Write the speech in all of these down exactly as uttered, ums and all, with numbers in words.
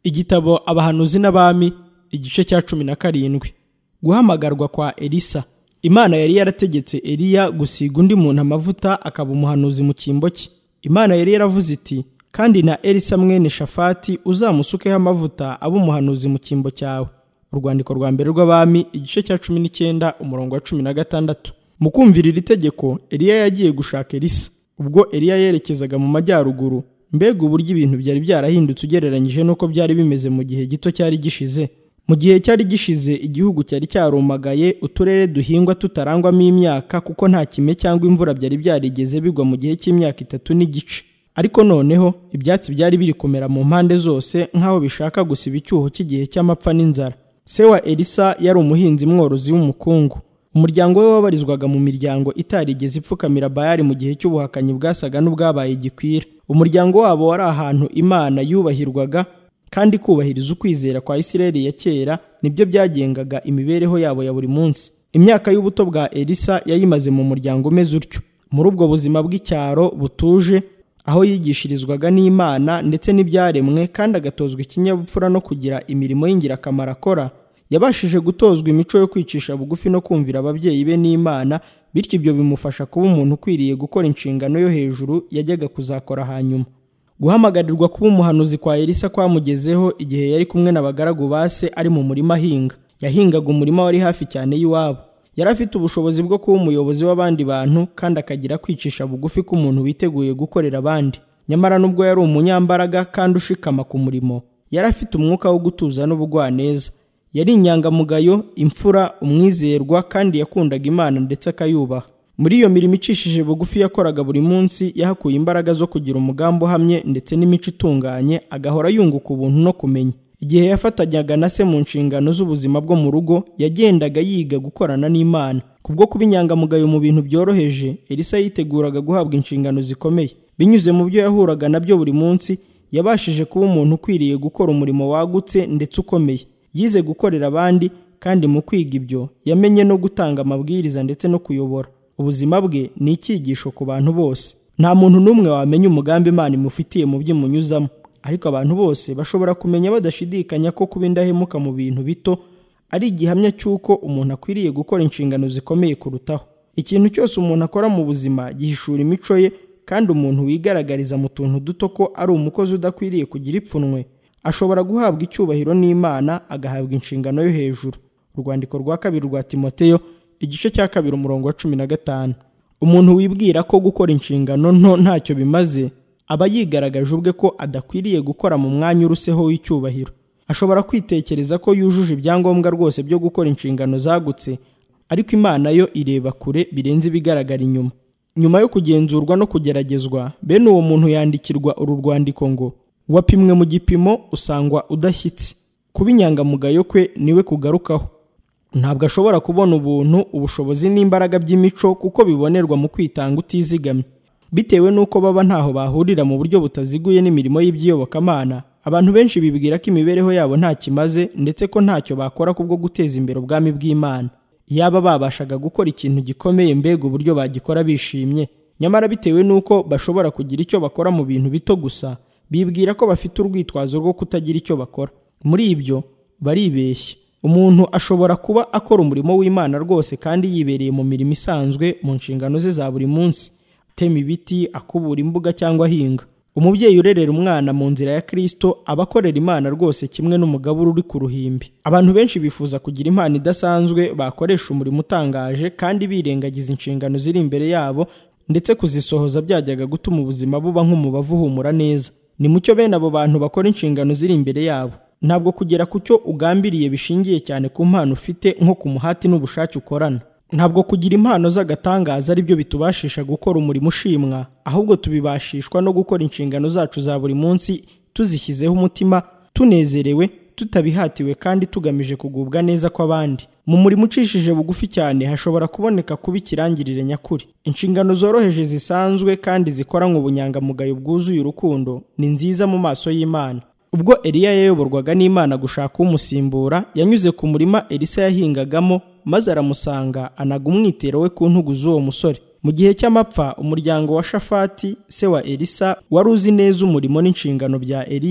Igitabo Abahanuzi n'Abami, igice cya cumi na karindwi. Guhamagarwa kwa Elisa. Imana yari yarategetse Eliya gusiga undi muntu amavuta akaba umuhanuzi mu cyimbo cye. Imana yari yaravuze iti, kandi na Elisa mwene Shafati uzamusukeho amavuta abe umuhanuzi mu cyimbo cyawe. Urwandiko rwa mbere rw'Abami, igice cya cumi n'icyenda umurongo wa cumi na gatandatu. Mu kumvira iri tegeko, Eliya yagiye gushaka Elisa. Ubwo Eliya yerekezaga mu majyaruguru, mbega uburyo ibintu byari byarahindutse ugereranyije n'uko byari bimeze mu gihe gito cyari gishize. Mu gihe cyari gishize igihugu cyari cyarumagaye, uturere duhingwa tutarangwamo imyaka kuko nta kime cyangwa imvura byari byarigeze bigwa mu gihe cy'imyaka itatu n'igice. Ariko noneho ibyatsi byari biri kumera mu mpande zose nk'aho bishaka gusiba icyuho cy'igihe cy'amapfa n'inzara. Se wa Elisa yari umuhinzi mworozi w'umukungu. Umuryango we wabarizwaga mu miryango itarigeze ipfukamira Bayali mu gihe cy'ubuhakanyi bwasaga n'ubwabaye gikwira. Umuryango wabo wari ahantu Imana yubahirwaga, kandi kubahiriza ukwizera kwa Isirayeli ya kera nibyo byagengaga imibereho yabo ya buri munsi. Imyaka y'ubuto bwa Elisa yayimaze mu muryango umeze utyo, muri ubwo buzima bw'icyaro butuje, aho yigishirizwaga n'Imana ndetse n'ibyaremwe, kandi agatozwa ikinyabupfura no kugira imirimo y'ingirakamaro akora. Yabashije gutozwa imico yo kwicisha bugufi no kumvira ababyeyi be n'Imana, bityo ibyo bimufasha kuba umuntu ukwiriye gukora inshingano yo hejuru yajyaga kuzakora hanyuma. Guhamagarirwa kuba umuhanuzi kwa Elisa kwamugezeho igihe yari kumwe n'abagaragu ba se ari mu murima ahinga. Yahingaga umurima wari hafi cyane y'iwabo. Yari afite ubushobozi bwo kuba umuyobozi w'abandi bantu, kandi akagira kwicisha bugufi k'umuntu witeguye gukorera abandi. Nyamara nubwo yari umunyambaraga kandi ushikama ku murimo, yari afite umwuka wo gutuza n'ubugwaneza. Yari inyangamugayo, imfura, umwizerwa, kandi yakundaga Imana ndetse akayubaha. Muri iyo mirimo icishije bugufi yakoraga buri munsi, yahakuye imbaraga zo kugira umugambi uhamye ndetse n'imico itunganye, agahora yunguka ubuntu no kumenya. Igihe yafatanyaga na se mu nshingano z'ubuzima bwo mu rugo, yagendaga yiga gukorana n'Imana. Kubwo kuba inyangamugayo mu bintu byoroheje, Elisa yiteguraga guhabwa inshingano zikomeye. Binyuze mu byo yahuraga nabyo buri munsi, yabashije kuba umuntu ukwiriye gukora umurimo wagutse ndetse ukomeye. Yize gukorera abandi, kandi mu kwiga ibyo yamenye no gutanga amabwiriza ndetse no kuyobora. Ubuzima bwe ni icyigisho ku bantu bose. Nta muntu n'umwe wamenya umugambi Imana imufitiye mu by'imunyuzamo, ariko abantu bose bashobora kumenya badashidikanya ko kuba indahemuka mu bintu bito ari igihamya cy'uko umuntu akwiriye gukora inshingano zikomeye kurutaho. Ikintu cyose umuntu akora mu buzima gihishura imico ye, kandi umuntu wigaragariza mu tuntu duto ko ari umukozi udakwiriye kugira ipfunwe ashobora guhabwa icyubahiro n'Imana, agahabwa inshingano yo hejuru. Urwandiko rwa kabiri rwa Timoteyo, igice cya kabiri umurongo wa cumi na gatanu. Umuntu wibwira ko gukora inshingano nto ntacyo bimaze, aba yigaragaje ubwe ko adakwiriye gukora mu mwanya uruseho w'icyubahiro. Ashobora kwitekereza ko yujuje ibyangombwa rwose byo gukora inshingano zagutse, ariko Imana yo ireba kure birenze ibigaragara inyuma. Nyuma yo kugenzurwa no kugeragezwa, bene uwo muntu yandikirwa uru rwandiko ngo, wapimwe mu gipimo usangwa udashyitse. Kuba inyangamugayo kwe niwe kugarukaho. Ntabwo ashobora kubona ubuntu, ubushobozi n'imbaraga by'imico kuko bibonerwa mu kwitanga utizigamye. Bitewe n'uko baba ntaho bahurira mu buryo butaziguye n'imirimo y'iby'iyobokamana, abantu benshi bibwira ko imibereho yabo nta kimaze ndetse ko ntacyo bakora kubwo guteza imbere ubwami bw'Imana. Iyaba babashaga gukora ikintu gikomeye, mbega uburyo bagikora bishimye. Nyamara bitewe n'uko bashobora kugira icyo bakora mu bintu bito gusa, bibwira ko bafite urwitwazo rwo kutagira icyo bakora. Muri ibyo baribeshya. Umuntu ashobora kuba akora umurimo w'Imana rwose kandi yibereye mu mirimo isanzwe mu nshingano ze za buri munsi, atema ibiti, akubura imbuga cyangwa ahinga. Umubyeyi urerera umwana mu nzira ya Kristo aba akorera Imana rwose kimwe n'umugabura uri ku ruhimbi. Abantu benshi bifuza kugira impano idasanzwe bakoresha umurimo utangaje, kandi birengagiza inshingano ziri imbere yabo, ndetse kuzisohoza byajyaga gutuma ubuzima buba nk'umubavu uhumura neza. Ni mucyo bene abo bantu bakora inshingano ziri imbere yabo. Ntabwo kugera ku cyo ugambiriye bishingiye cyane ku mpano ufite nko ku muhati n'ubushake ukorana. Ntabwo kugira impano z'agatangaza ari byo bitubashisha gukora umurimo ushimwa, ahubwo tubibashishwa no gukora inshingano zacu za buri munsi tuzishyizeho umutima, tunezerewe, tutabihatiwe, kandi tugamije kugubwa neza kw'abandi. Mu murimo ucishije bugufi cyane hashobora kuboneka kuba ikirangirire nyakuri. Inshingano zoroheje zisanzwe kandi zikoranywe ubunyangamugayo bwuzuye urukundo ni nziza mu maso y'Imana. Ubwo Eliya yayoborwaga n'Imana gushaka umusimbura, yanyuze ku murima Elisa yahingagamo, maze aramusanga anaga umwitero we ku ntugu z'uwo musore. Mu gihe cy'amapfa, umuryango wa Shafati se wa Elisa wari uzi neza umurimo n'inshingano bya Eliya,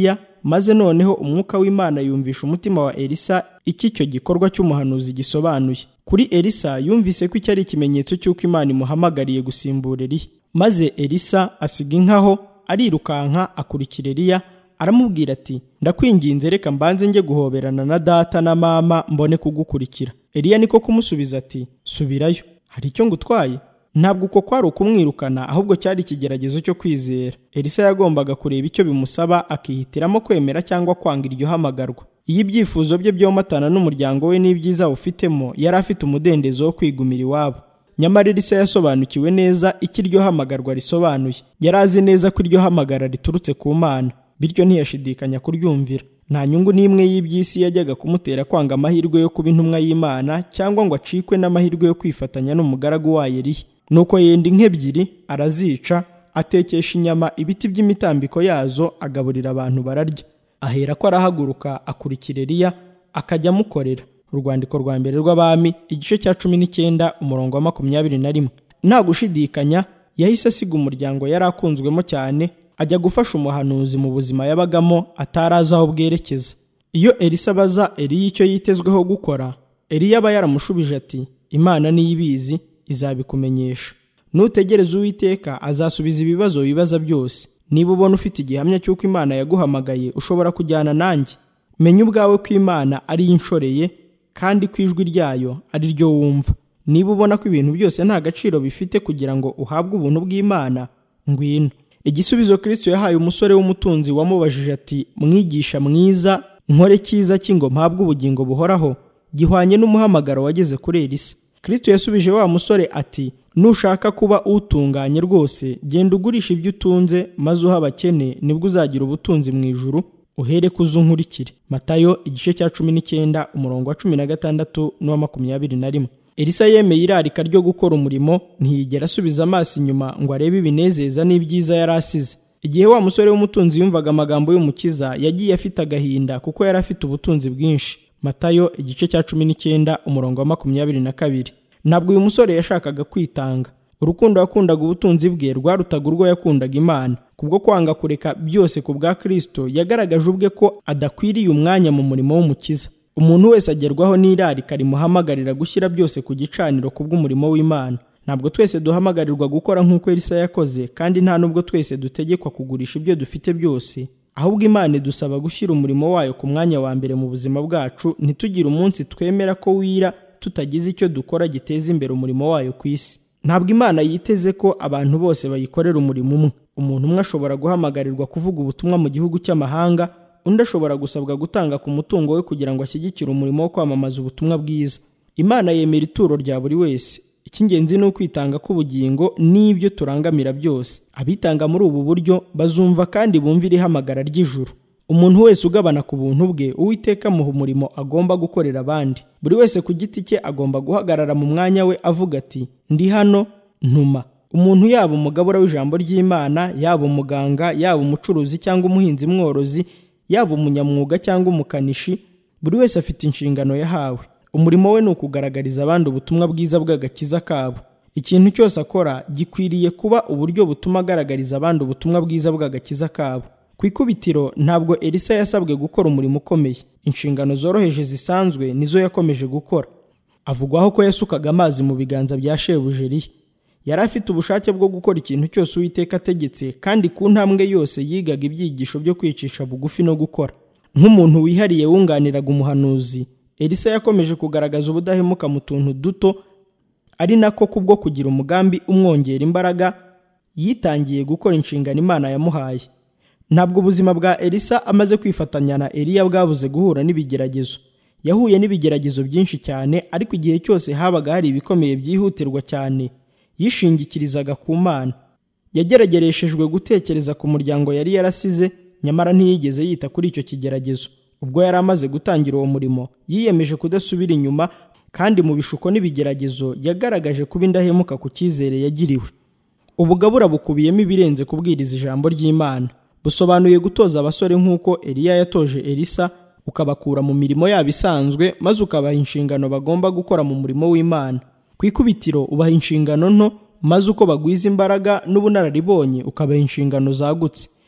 maze noneho umwuka w'Imana yumvisha umutima wa Elisa iki icyo gikorwa cy'umuhanuzi gisobanuye. Kuri Elisa yumvise ko iki ari ikimenyetso cy'uko Imana imuhamagariye gusimbura Eliya. Maze Elisa asiga inkaho, arirukanka akurikira Eliya, aramubwira ati, ndakwinginze reka mbanze njye guhoberana na data na mama mbone kugukurikira. Eliya niko kumusubiza ati, subirayo, hari icyo ngutwaye? Ntabwo uko kwari ukumwirukana, ahubwo cyari ikigeragezo cyo kwizera. Elisa yagombaga kureba icyo bimusaba, akihitiramo kwemera cyangwa kwanga iryo hamagarwa. Iyo ibyifuzo bye byomatana n'umuryango we n'ibyiza ufitemo, yari afite umudendezo wo kwigumira iwabo. Nyamara Elisa yasobanukiwe neza icyo iryo hamagarwa risobanuye. Yari azi neza ko iryo hamagara riturutse ku Mana, bityo ntiyashidikanya kuryumvira. Nta nyungu n'imwe y'iby'isi yajyaga kumutera kwanga amahirwe yo kuba intumwa y'Imana, cyangwa ngo acikwe n'amahirwe yo kwifatanya n'umugaragu wayo Eliya. Nuko yenda inka ebyiri arazica, atekesha inyama ibiti by'imitambiko yazo, agaburira abantu bararya. Ahera ko arahaguruka akurikira Eliya, akajya amukorera. Urwandiko rwa mbere rw'Abami, igice cya cumi n'icyenda umurongo wa makumyabiri na rimwe. Nta gushidikanya yahise asiga umuryango yari akunzwemo cyane, ajya gufasha umuhanuzi mu buzima yabagamo atarazi aho bwerekeza. Iyo Elisa abaza Eliya icyo yitezweho gukora, Eliya aba yaramushubije ati, Imana niyo ibizi, izabikumenyesha. Nutegereza Uwiteka azasubiza ibibazo bibaza byose. Niba ubona ufite igihamya cy'uko Imana yaguhamagaye, ushobora kujyana nanjye. Menya ubwawe ko Imana ari inshoreye, kandi ko ijwi ryayo ari ryo wumva. Niba ubona ko ibintu byose nta gaciro bifite kugira ngo uhabwe ubuntu bw'Imana, ngwino. Igisubizo Kristo yahaye umusore w'umutunzi wamubajije ati, mwigisha mwiza, nkore cyiza cy'ingo mpabwe ubugingo buhoraho, gihwanye n'umuhamagaro wageze kuri Elisa. Kristo yasubije wa musore ati, nushaka kuba utunganye rwose, genda ugurisha ibyo utunze, maze uha abakene, nibwo uzagira ubutunzi mu ijuru, uhere kuzunkurikire. Matayo igice cya cumi n'icyenda umurongo wa cumi na gatandatu n'uwa makumyabiri na rimwe. Elisa yemeye irarika ryo gukora umurimo, ntiyigera asubiza amaso inyuma ngo arebe ibinezeza n'ibyiza yari asize. Igihe wa musore w'umutunzi yumvaga amagambo y'Umukiza, yagiye afite agahinda kuko yari afite ubutunzi bwinshi. Matayo igice cya cumi n'icyenda umurongo wa makumyabiri na kabiri. Ntabwo uyu musore yashakaga kwitanga. Urukundo yakundaga ubutunzi bwe rwarutaga urwo yakundaga Imana. Kubwo kwanga kureka byose ku bwa Kristo, yagaragaje ubwe ko adakwiriye umwanya mu murimo w'Umukiza. Umuntu wese agerwaho n'irarika rimuhamagarira gushyira byose ku gicaniro kubw'umurimo w'Imana. Ntabwo twese duhamagarirwa gukora nk'uko Elisa yakoze, kandi nta nubwo twese dutegekwa kugurisha ibyo dufite byose. Ahubwo Imana idusaba gushyira umurimo wayo ku mwanya wa mbere mu buzima bwacu, ntitugire umunsi twemera ko wira tutagize icyo dukora giteza imbere umurimo wayo ku isi. Ntabwo Imana yiteze ko abantu bose bayikorera umurimo umwe. Umuntu umwe ashobora guhamagarirwa kuvuga ubutumwa mu gihugu cy'amahanga, undi ashobora gusabwa gutanga ku mutungo we kugira ngo ashyigikire umurimo wo kwamamaza ubutumwa bwiza. Imana yemera ituro rya buri wese. Icy'ingenzi ni ukwitanga k'ubugingo n'ibyo turangamira byose. Abitanga muri ubu buryo bazumva kandi bumvira ihamagara ry'ijuru. Umuntu wese ugabana ku buntu bwe, Uwiteka amuha umurimo agomba gukorera abandi. Buri wese ku giti cye agomba guhagarara mu mwanya we avuga ati, ndi hano, ntuma. Umuntu yaba umugabura w'ijambo ry'Imana, yaba umuganga, yaba umucuruzi cyangwa umuhinzi mworozi, yaba umunyamwuga cyangwa umukanishi, buri wese afite inshingano yahawe. Umurimo we ni ukugaragariza abandi ubutumwa bwiza bw'agakiza kabo. Ikintu cyose akora gikwiriye kuba uburyo butuma agaragariza abandi ubutumwa bwiza bw'agakiza kabo. Ku ikubitiro, ntabwo Elisa yasabwe gukora umurimo ukomeye. Inshingano zoroheje zisanzwe nizo yakomeje gukora. Avugwaho ko yasukaga amazi mu biganza bya shebuja Eliya. Yari afite ubushake bwo gukora ikintu cyose Uwiteka ategetse, kandi ku ntambwe yose yigaga ibyigisho byo kwicisha bugufi no gukora. Nk'umuntu wihariye wunganiraga umuhanuzi, Elisa yakomeje kugaragaza ubudahemuka mu tuntu duto, ari nako kubwo kugira umugambi umwongera imbaraga, yitangiye gukora inshingano Imana yamuhaye. Ntabwo ubuzima bwa Elisa amaze kwifatanya na Eliya bwabuze guhura n'ibigeragezo. Yahuye n'ibigeragezo byinshi cyane, ariko igihe cyose habaga hari ibikomeye byihutirwa cyane, yishingikirizaga ku Mana. Yageragereshejwe gutekereza ku muryango yari yarasize, nyamara ntiyigeze yita kuri icyo kigeragezo. Ubwo yari amaze gutangira uwo murimo, yiyemeje kudasubira inyuma, kandi mu bishuko n'ibigeragezo yagaragaje kuba indahemuka ku cyizere yagiriwe. Ubugabura bukubiyemo ibirenze kubwiriza ijambo ry'Imana. Busobanuye gutoza abasore nk'uko Eliya yatoje Elisa, ukabakura mu mirimo yabo isanzwe, maze ukabaha inshingano bagomba gukora mu murimo w'Imana. Ku ikubitiro ubaha inshingano nto, maze uko bagwiza imbaraga n'ubunararibonye ukabaha inshingano zagutse.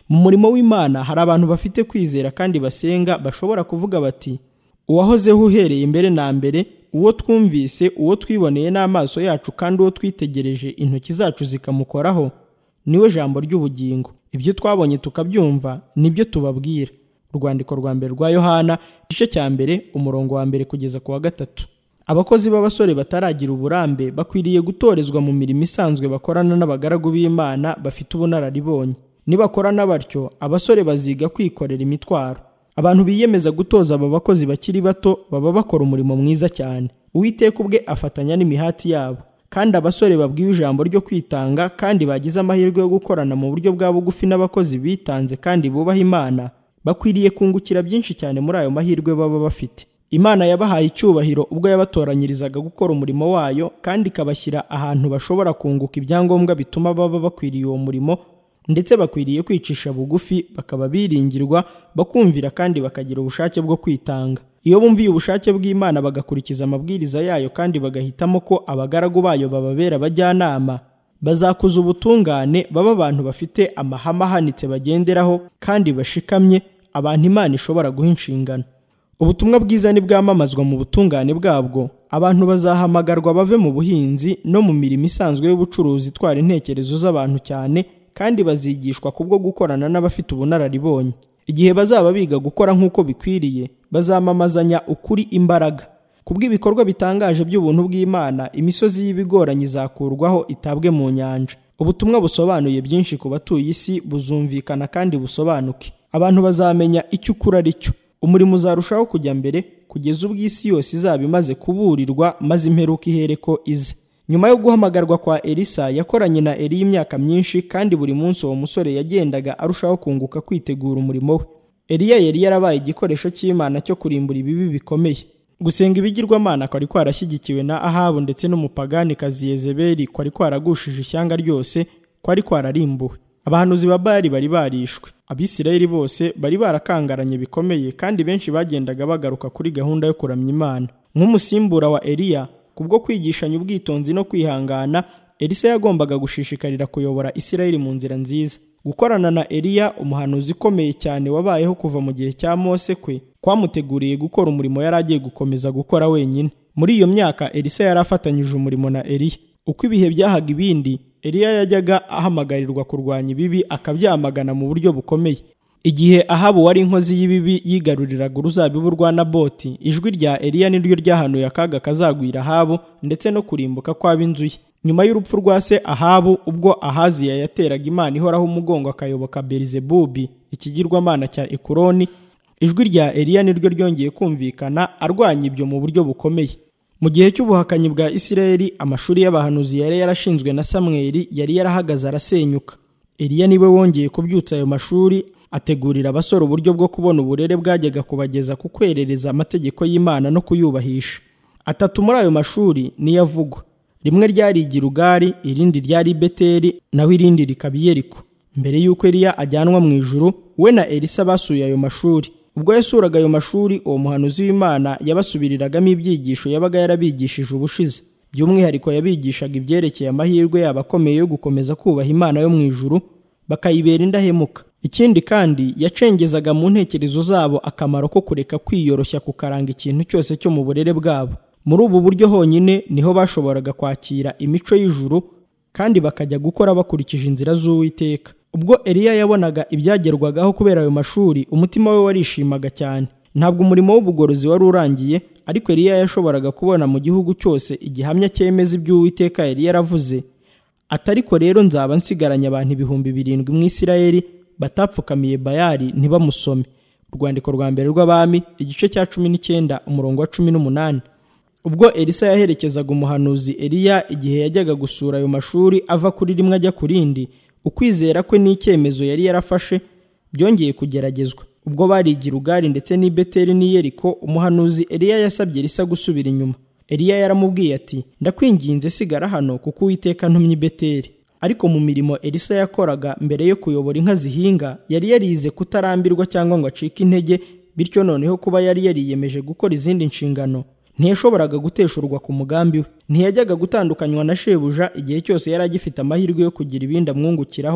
Mu murimo w'Imana hari abantu bafite kwizera kandi basenga bashobora kuvuga bati, uwahozeho uhereye mbere na mbere, uwo twumvise, uwo twiboneye n'amaso yacu kandi uwo twitegereje intoki zacu zikamukoraho, niwe jambo ry'ubugingo. Ibyo twabonye tukabyumva nibyo tubabwira. Urwandiko rwa mbere rwa Yohana igice cya mbere umurongo wa mbere kugeza ku wa gatatu. Abakozi b'abasore bataragira uburambe bakwiriye gutorezwa mu mirimo isanzwe bakorana n'abagaragu b'Imana bafite ubunararibonye. Nibakorana batyo, abasore baziga kwikorera imitwaro. Abantu biyemeza gutoza aba bakozi bakiri bato baba bakora umurimo mwiza cyane. Uwiteka ubwe afatanya n'imihati yabo. Kandi abasore babwiwe ijambo ryo kwitanga kandi bagize amahirwe yo gukorana mu buryo bwa bugufi n'abakozi bitanze kandi bubaha Imana, bakwiriye kungukira byinshi cyane muri ayo mahirwe baba bafite. Imana yabahaye icyubahiro ubwo yabatoranyirizaga gukora umurimo wayo kandi ikabashyira ahantu bashobora kunguka ibyangombwa bituma baba bakwiriye uwo murimo, ndetse bakwiriye kwicisha bugufi, bakaba biringirwa, bakumvira kandi bakagira ubushake bwo kwitanga. Iyo bumviye ubushake bw'Imana bagakurikiza amabwiriza yayo kandi bagahitamo ko abagaragu bayo bababera abajyanama, bazakuza ubutungane, baba abantu bafite amahame ahanitse bagenderaho kandi bashikamye, abantu Imana ishobora guha inshingano. Ubutumwa bwiza nibwamamazwa mu butungane bwabwo, abantu bazahamagarwa bave mu buhinzi no mu mirimo isanzwe y'ubucuruzi itwara intekerezo z'abantu cyane, kandi bazigishwa kubwo gukorana n'abafite ubunararibonye. Igihe bazaba biga gukora nk'uko bikwiriye, bazamamazanya ukuri imbaraga. Kubw'ibikorwa bitangaje by'ubuntu bw'Imana, imisozi y'ibigoranye izakurwaho itabwe mu nyanja. Ubutumwa busobanuye byinshi ku batuye isi buzumvikana kandi busobanuke. Abantu bazamenya icyo ukuri ari cyo. Umurimo uzarushaho kujya mbere kugeza ubwo isi yose izaba imaze kuburirwa, maze imperuka ihereko ize. Nyuma yo guhamagarwa kwa Elisa, yakoranye na Eliya imyaka myinshi, kandi buri munsi uwo musore yagendaga arushaho kunguka kwitegura umurimo we. Eliya yari yarabaye igikoresho cy'Imana cyo kurimbura ibibi bikomeye. Gusenga ibigirwamana kwari kwarashyigikiwe na Ahabu ndetse n'umupaganikazi Yezebeli kwari kwaragushije ishyanga ryose, kwari kwararimbuwe. Abahanuzi ba Bali bari barishwe. Abisirayeli bose bari barakangaranye bikomeye, kandi benshi bagendaga bagaruka kuri gahunda yo kuramya Imana. Nk'umusimbura wa Eliya, kubwo kwigishanya ubwitonzi no kwihangana, Elisa yagombaga gushishikarira kuyobora Isirayeli mu nzira nziza. Gukorana na Eliya, umuhanuzi ukomeye cyane wabayeho kuva mu gihe cya Mose kwe, kwamuteguriye gukora umurimo yari agiye gukomeza gukora wenyine. Muri iyo myaka Elisa yari afatanyije umurimo na Eliya. Uko ibihe byahaga ibindi, Eliya yajyaga ahamagarirwa kurwanya ibibi, akabyamagana mu buryo bukomeye. Igihe Ahabu wari inkozi y'ibibi yigaruriraga uruzabibu rwa Naboti, ijwi rya Eliya niryo ryahanuye akaga kazagwira Ahabu ndetse no kurimbuka kw'ab'inzu ye. Nyuma y'urupfu rwa se Ahabu, ubwo Ahaziya yateraga Imana ihoraho umugongo akayoboka Berizebubi, ikigirwamana cya Ekuroni, ijwi rya Eliya niryo ryongeye kumvikana arwanya ibyo mu buryo bukomeye. Mu gihe cy'ubuhakanyi bwa Isirayeli, amashuri y'abahanuzi yari yarashinzwe na Samweli yari yarahagaze arasenyuka. Eliya niwe wongeye kubyutsa ayo mashuri, ategurira abasore uburyo bwo kubona uburere bwajyaga kubageza ku kwerereza amategeko y'Imana no kuyubahisha. Atatu muri ayo mashuri niyo avugwa. Rimwe ryari i Gilugari, irindi ryari i Beteli, naho irindi rikaba i Yeriko. Mbere y'uko Eliya ajyanwa mu ijuru, we na Elisa basuye ayo mashuri. Ubwo yasuraga ayo mashuri, uwo muhanuzi w'Imana yabasubiriragamo ibyigisho yabaga yarabigishije ubushize. By'umwihariko yabigishaga ibyerekeye amahirwe yabo akomeye yo gukomeza kubaha Imana yo mu ijuru, bakayibera indahemuka. Ikindi kandi, yacengezaga mu ntekerezo zabo akamaro ko kureka kwiyoroshya kukaranga ikintu cyose cyo mu burere bwabo. Muri ubu buryo honyine niho bashoboraga kwakira imico y'ijuru kandi bakajya gukora bakurikije inzira z'Uwiteka. Ubwo Eliya yabonaga ibyagerwagaho kubera ayo mashuri, umutima we warishimaga cyane. Ntabwo umurimo w'ubugorozi wari urangiye, ariko Eliya yashoboraga kubona mu gihugu cyose igihamya cyemeza ibyo Uwiteka yari yaravuze. Atariko rero nzaba nsigaranye abantu ibihumbi birindwi mu Isirayeli batapfukamiye Bayali ntibamusome. Urwandiko rwa mbere rw'Abami igice cya cumi n'icyenda umurongo wa cumi n'umunani. Ubwo Elisa yaherekezaga umuhanuzi Eliya igihe yajyaga gusura ayo mashuri ava kuri rimwe ajya ku rindi, ukwizera kwe n'icyemezo yari yarafashe byongeye kugeragezwa. Ubwo bari i Gilugari ndetse n'i Beteli n'i Yeriko, umuhanuzi Eliya yasabye Elisa gusubira inyuma. Eliya yaramubwiye ati, ndakwinginze sigara hano kuko Uwiteka ntumye i Beteli. Ariko mu mirimo Elisa yakoraga mbere yo kuyobora inka zihinga, yari yarize kutarambirwa cyangwa ngo acike intege, bityo noneho kuba yari yariyemeje gukora izindi nshingano, ntiyashoboraga guteshurwa ku mugambi we. Ntiyajyaga gutandukanywa na shebuja igihe cyose yari agifite amahirwe yo kugira ibindi amwungukiraho,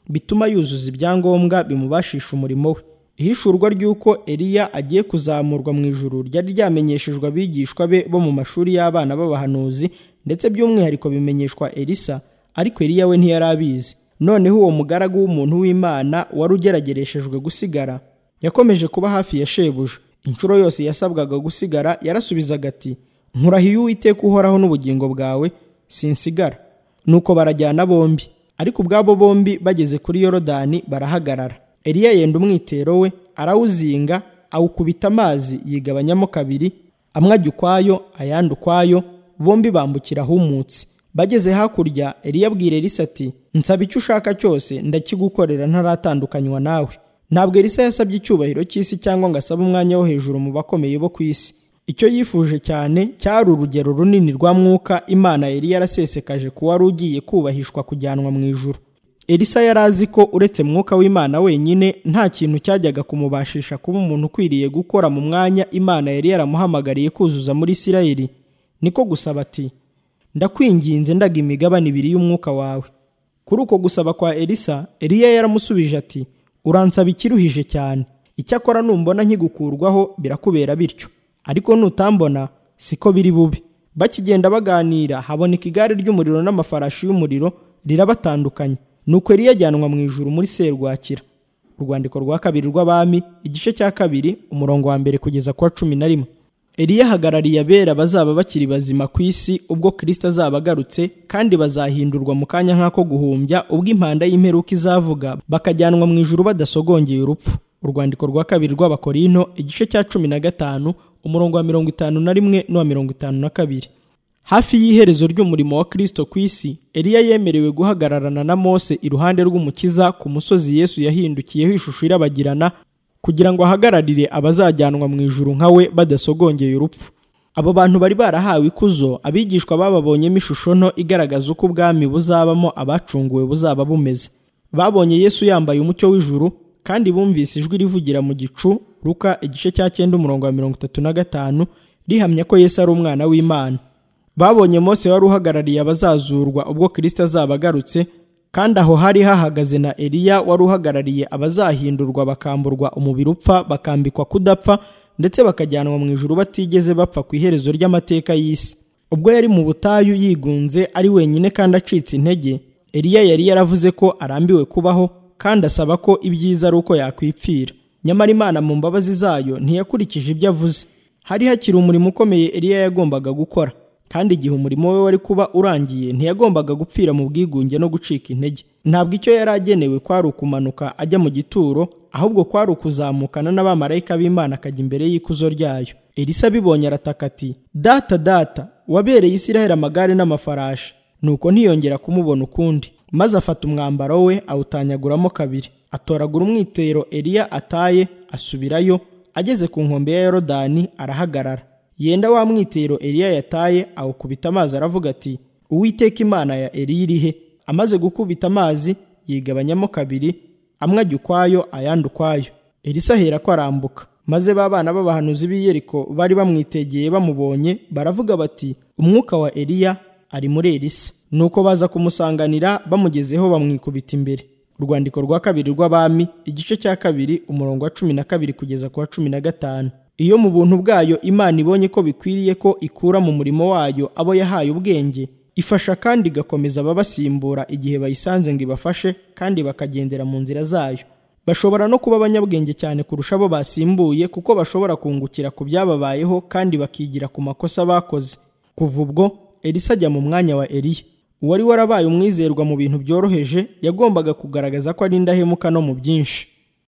bituma yuzuza ibyangombwa bimubashisha umurimo we. Ihishurwa ry'uko Eliya agiye kuzamurwa mu ijuru ryari ryamenyeshejwe abigishwa be bo mu mashuri y'abana b'abahanuzi, ndetse by'umwihariko bimenyeshwa Elisa, ariko Eliya we ntiyari abizi. Noneho uwo mugaragu w'umuntu w'Imana wari ugeragereshejwe gusigara yakomeje kuba hafi ya shebuja. Inshuro yose yasabwaga gusigara yarasubizaga ati, nkurahiye Uwiteka uhoraho n'ubugingo bwawe, sinsigara. Nuko barajyana bombi, ariko ubwabo bombi bageze kuri Yorodani barahagarara. Eliya yenda umwitero we, arawuzinga, awukubita amazi yigabanyamo kabiri, amwe ajya ukwayo ayandi ukwayo, bombi bambukira ahumutse. Bageze hakurya, Eliya abwira Elisa ati, nsaba icyo ushaka cyose ndakigukorera ntaratandukanywa nawe. Ntabwo Elisa yasabye icyubahiro cy'isi cyangwa ngo asabe umwanya wo hejuru mu bakomeye bo ku isi. Icyo yifuje cyane cyari urugero runini rwa mwuka Imana Eliya yarasesekaje ku wari ugiye kubahishwa kujyanwa mu ijuru. Elisa yari azi ko uretse mwuka w'Imana wenyine nta kintu cyajyaga kumubashisha kuba umuntu ukwiriye gukora mu mwanya Imana yari yaramuhamagariye kuzuza muri Isirayeli. Niko gusaba ati, ndakwinginze ndaga imigabane ibiri y'umwuka wawe. Kuri uko gusaba kwa Elisa, Eliya yaramusubije ati, uransaba ikiruhije cyane. Icyakora numbona nkigukurwaho birakubera bityo, ariko nutambona siko biri bube. Bakigenda baganira, haboneka igare ry'umuriro n'amafarashi y'umuriro rirabatandukanye. Nuko Eliya ajyanwa mu ijuru muri serwakira. Urwandiko rwa kabiri rw'Abami, igice cya kabiri, umurongo wa mbere kugeza kwa cumi na rimwe. Eliya ahagarariye abera bazaba bakiri bazima ku isi ubwo Kristo azaba agarutse, kandi bazahindurwa mu kanya nk'ako guhumbya ubwo impanda y'imperuka izavuga, bakajyanwa mu ijuru badasogongeye urupfu. Urwandiko rwa kabiri rw'Abakorinto, igice cya cumi na gatanu, umurongo wa mirongo itanu na rimwe n'uwa mirongo itanu na kabiri. Hafi y'iherezo ry'umurimo wa Kristo ku isi, Eliya yemerewe guhagararana na Mose iruhande rw'Umukiza ku musozi Yesu yahindukiyeho ishusho irabagirana, kugira ngo ahagararire abazajyanwa mu ijuru nka we badasogongeye urupfu. Abo bantu bari barahawe ikuzo, abigishwa bababonyemo ishusho nto igaragaza uko ubwami buzabamo abacunguwe buzaba bumeze. Babonye Yesu yambaye umucyo w'ijuru, kandi bumvise ijwi rivugira mu gicu, Luka igice cya cyenda umurongo wa mirongo itatu na gatanu, rihamya ko Yesu ari umwana w'Imana. Babonye Mose wari uhagarariye abazazurwa ubwo Kristo azaba agarutse, kandi aho hari hahagaze na Eliya wari uhagarariye abazahindurwa bakamburwa umubiri upfa bakambikwa kudapfa, ndetse bakajyanwa mu ijuru batigeze bapfa ku iherezo ry'amateka y'isi. Ubwo yari mu butayu yigunze ari wenyine kandi acitse intege, Eliya yari yaravuze ko arambiwe kubaho, kandi asaba ko ibyiza ari uko yakwipfira. Nyamara Imana mu mbabazi zayo ntiyakurikije ibyo avuze. Hari hakiri umurimo ukomeye Eliya yagombaga gukora, kandi igihe umurimo we wari kuba urangiye ntiyagombaga gupfira mu bwigunge no gucika intege. Ntabwo icyo yari agenewe kwari ukumanuka ajya mu gituro, ahubwo kwari ukuzamukana n'abamarayika b'Imana akajya imbere y'ikuzo ryayo. Elisa abibonye arataka ati, data data, wabereye Isiraheli amagare n'amafarashi. Nuko ntiyongera kumubona ukundi, maze afata umwambaro we awutanyaguramo kabiri, atoragura umwitero Eliya ataye, asubirayo. Ageze ku nkombe ya Yorodani arahagarara, yenda wa mwitero Eliya yataye awukubita amazi, aravuga ati, Uwiteka Imana ya Eliya irihe? Amaze gukubita amazi yigabanyamo kabiri, amwe ajya ukwayo ayandi ukwayo. Elisa ahera ko arambuka, maze ba bana b'abahanuzi b'i Yeriko bari bamwitegeye bamubonye baravuga bati, umwuka wa Eliya ari muri Elisa. Nuko baza kumusanganira, bamugezeho bamwikubita imbere. Urwandiko rwa kabiri rw'Abami, igice cya kabiri, umurongo wa cumi na kabiri kugeza ku wa cumi na gatanu. Iyo mu buntu bwayo Imana ibonye ko bikwiriye ko ikura mu murimo wayo abo yahaye ubwenge, ifasha kandi igakomeza ababasimbura igihe bayisanze ngo ibafashe, kandi bakagendera mu nzira zayo. Bashobora no kuba abanyabwenge cyane kurusha abo basimbuye, kuko bashobora kungukira ku byababayeho kandi bakigira ku makosa bakoze. Kuva ubwo Elisa ajya mu mwanya wa Eliya. Uwari warabaye umwizerwa mu bintu byoroheje yagombaga kugaragaza ko ari indahemuka no mu byinshi.